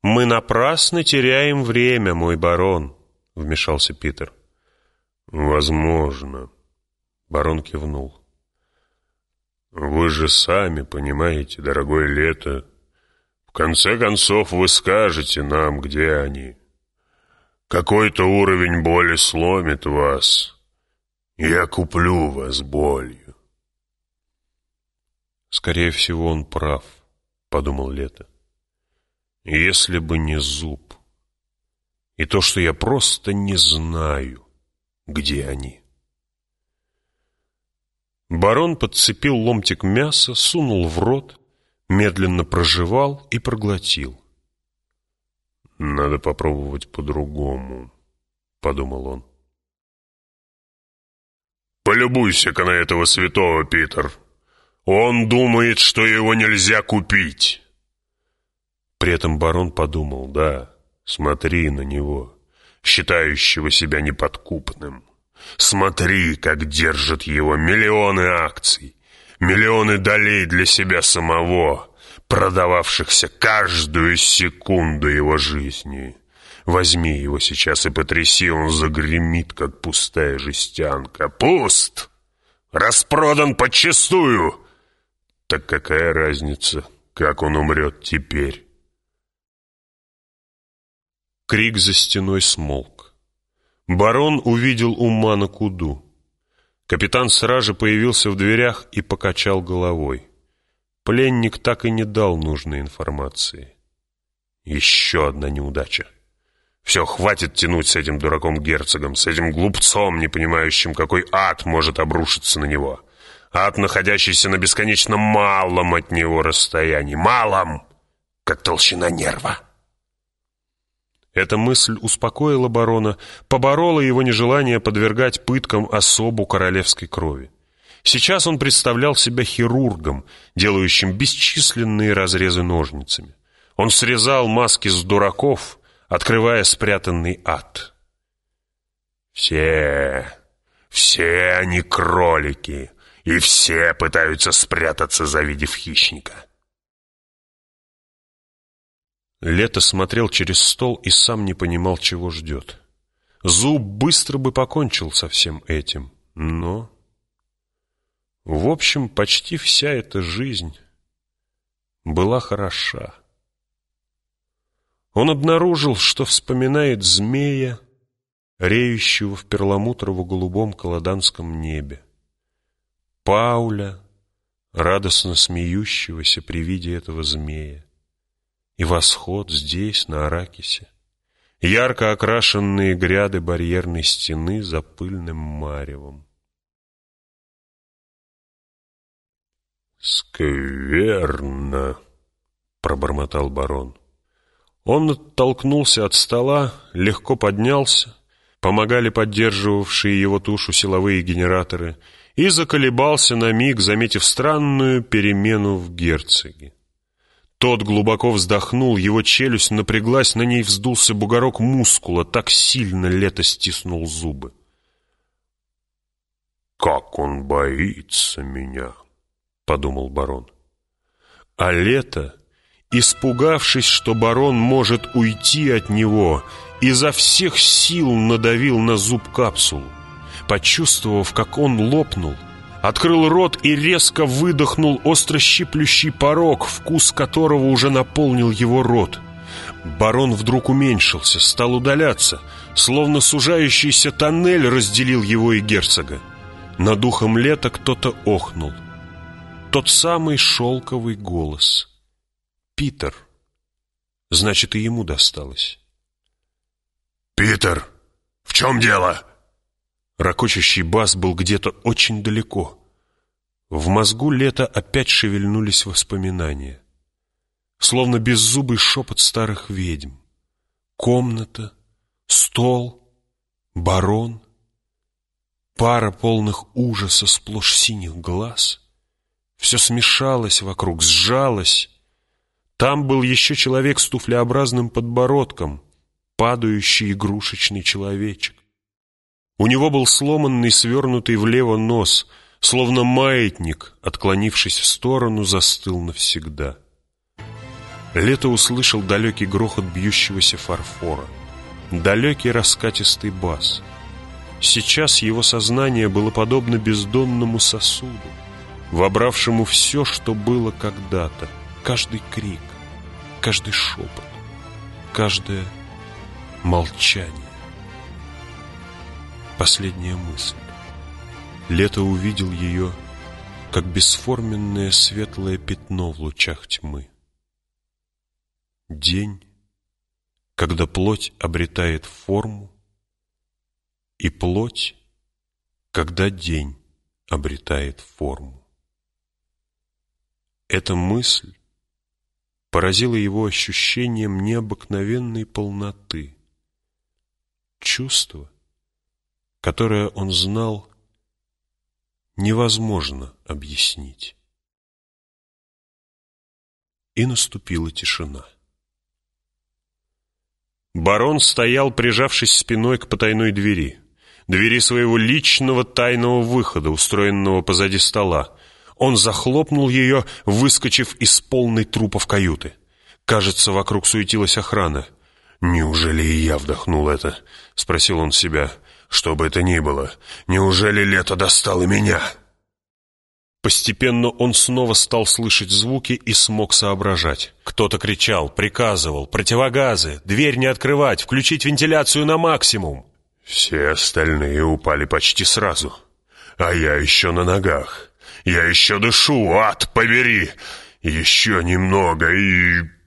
«Мы напрасно теряем время, мой барон», — вмешался Питер. «Возможно», — барон кивнул. «Вы же сами понимаете, дорогой Лето, в конце концов вы скажете нам, где они. Какой-то уровень боли сломит вас. Я куплю вас болью». «Скорее всего, он прав», — подумал Лето. «Если бы не зуб. И то, что я просто не знаю, где они». Барон подцепил ломтик мяса, сунул в рот, медленно прожевал и проглотил. «Надо попробовать по-другому», — подумал он. «Полюбуйся-ка на этого святого, Питер. Он думает, что его нельзя купить». При этом барон подумал: «Да, смотри на него, считающего себя неподкупным. Смотри, как держат его миллионы акций, миллионы долей для себя самого, продававшихся каждую секунду его жизни. Возьми его сейчас и потряси, он загремит, как пустая жестянка. Пуст! Распродан подчистую! Так какая разница, как он умрет теперь?» Крик за стеной смолк. Барон увидел Умана Куду. Капитан стражи появился в дверях и покачал головой. Пленник так и не дал нужной информации. Еще одна неудача. Все, хватит тянуть с этим дураком-герцогом, с этим глупцом, не понимающим, какой ад может обрушиться на него. Ад, находящийся на бесконечно малом от него расстоянии. Малом, как толщина нерва. Эта мысль успокоила барона, поборола его нежелание подвергать пыткам особу королевской крови. Сейчас он представлял себя хирургом, делающим бесчисленные разрезы ножницами. Он срезал маски с дураков, открывая спрятанный ад. Все они кролики, и все пытаются спрятаться, завидев хищника. Лето смотрел через стол и сам не понимал, чего ждет. Зуб быстро бы покончил со всем этим, но... В общем, почти вся эта жизнь была хороша. Он обнаружил, что вспоминает змея, реющего в перламутрово-голубом колоданском небе, Пауля, радостно смеющегося при виде этого змея, и восход здесь, на Аракисе, ярко окрашенные гряды барьерной стены за пыльным маревом. «Скверно», — пробормотал барон. Он оттолкнулся от стола, легко поднялся, помогали поддерживавшие его тушу силовые генераторы, и заколебался на миг, заметив странную перемену в герцоге. Тот глубоко вздохнул, его челюсть напряглась, на ней вздулся бугорок мускула, так сильно Лето стиснул зубы. «Как он боится меня», — подумал барон. А Лето, испугавшись, что барон может уйти от него, изо всех сил надавил на зуб капсулу. Почувствовав, как он лопнул, открыл рот и резко выдохнул остро щиплющий порок, вкус которого уже наполнил его рот. Барон вдруг уменьшился, стал удаляться, словно сужающийся тоннель разделил его и герцога. Над ухом Лета кто-то охнул. Тот самый шелковый голос. Питер. Значит, и ему досталось. «Питер, в чем дело?» Рокочущий бас был где-то очень далеко. В мозгу Лета опять шевельнулись воспоминания. Словно беззубый шепот старых ведьм. Комната, стол, барон, пара полных ужаса сплошь синих глаз. Все смешалось вокруг, сжалось. Там был еще человек с туфлеобразным подбородком, падающий игрушечный человечек. У него был сломанный, свернутый влево нос, словно маятник, отклонившись в сторону, застыл навсегда. Лето услышал далекий грохот бьющегося фарфора, далекий раскатистый бас. Сейчас его сознание было подобно бездонному сосуду, вобравшему все, что было когда-то, каждый крик, каждый шепот, каждое молчание. Последняя мысль. Лето увидел ее, как бесформенное светлое пятно в лучах тьмы. День, когда плоть обретает форму, и плоть, когда день обретает форму. Эта мысль поразила его ощущением необыкновенной полноты, чувство, которое он знал, невозможно объяснить. И наступила тишина. Барон стоял, прижавшись спиной к потайной двери своего личного тайного выхода, устроенного позади стола. Он захлопнул ее, выскочив из полной трупов каюты. Кажется, вокруг суетилась охрана. «Неужели и я вдохнул это?» — спросил он себя. «Что бы это ни было, неужели лето достало меня?» Постепенно он снова стал слышать звуки и смог соображать. Кто-то кричал, приказывал: «Противогазы! Дверь не открывать! Включить вентиляцию на максимум!» Все остальные упали почти сразу. А я еще на ногах. Я еще дышу, ад побери! Еще немного и...